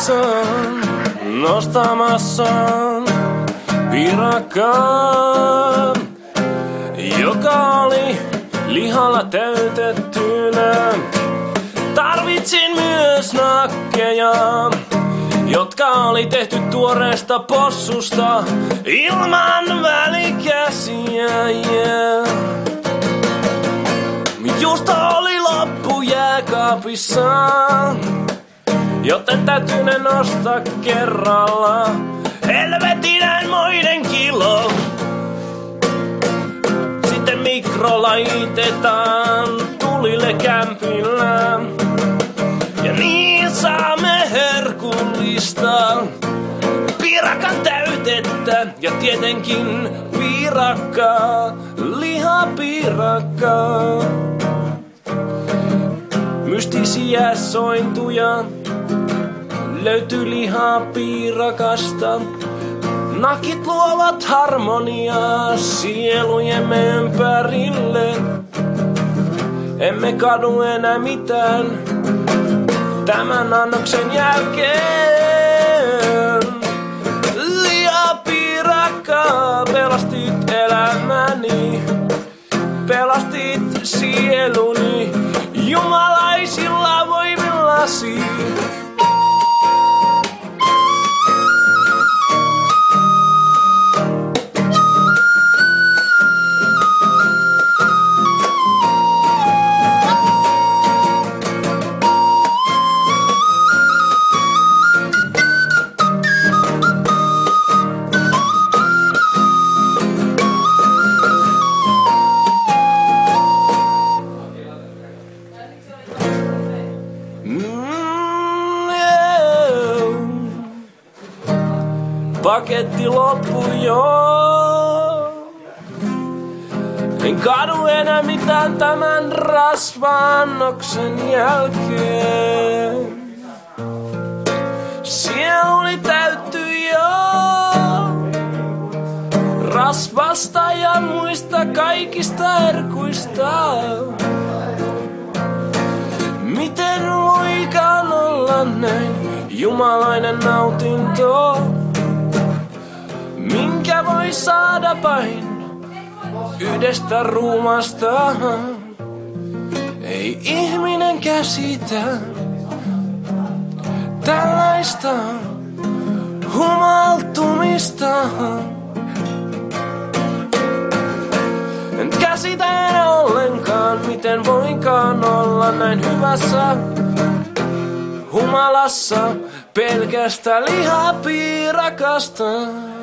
kanssa nostamassa piirakkaa, joka oli lihalla täytettynä. Tarvitsin myös nakkeja, jotka oli tehty tuoreesta possusta ilman välikäsiä. Yeah. Juusto oli loppu jääkaapissa, joten täytyy ne nostaa kerralla. Helvetinänmoinen kilo. Sitten mikrolaitetaan tulille kämpillä. Ja niin saamme herkullista piirakan täytettä. Ja tietenkin piirakkaa, lihapiirakkaa. Mystisiä sointuja löytyy lihapiirakasta. Nakit luovat harmoniaa sielujemme ympärille. Emme kadu enää mitään tämän annoksen jälkeen. Lihapiirakkaa, pelastit elämäni, pelastit sieluni jumalaisilla voimillasi. Paketti loppui jo. En kadu enää mitään tämän rasva-annoksen jälkeen. Sieluni täyttyi jo rasvasta ja muista kaikista herkuista. Miten voikaan olla näin jumalainen nautinto? Minkä voi saada vain yhdestä ruumasta? Ei ihminen käsitä tällaista humaltumista. En käsitä enää ollenkaan, miten voinkaan olla näin hyvässä humalassa pelkästä lihapiirakasta.